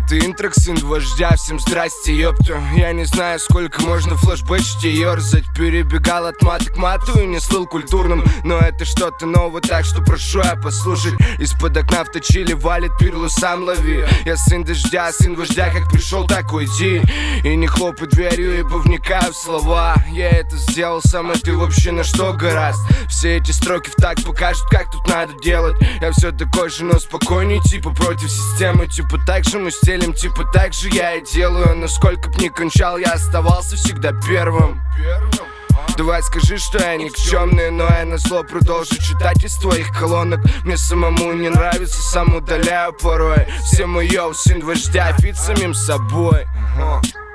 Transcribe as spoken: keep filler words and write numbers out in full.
Это интрок, сын вождя, всем здрасте, ёпту. Я не знаю, сколько можно флешбэчить и ёрзать. Перебегал от мата к мату и не слыл культурным, но это что-то новое, так что прошу я послушать. Из-под окна в точиле валит пирлу, сам лови. Я сын дождя, сын вождя, как пришел, так уйди. И не хлопай дверью, ибо вникаю в слова. Я это сделал сам, а ты вообще на что гораст? Все эти строки в так покажут, как тут надо делать. Я все такой же, но спокойней, типа против системы. Типа так же мы стелим, типа так же я и делаю. Но сколько б ни кончал, я оставался всегда первым. Давай скажи, что я никчемный, но я назло продолжу читать из твоих колонок. Мне самому не нравится, сам удаляю порой. Все мой йоу, сын вождя, фит самим собой.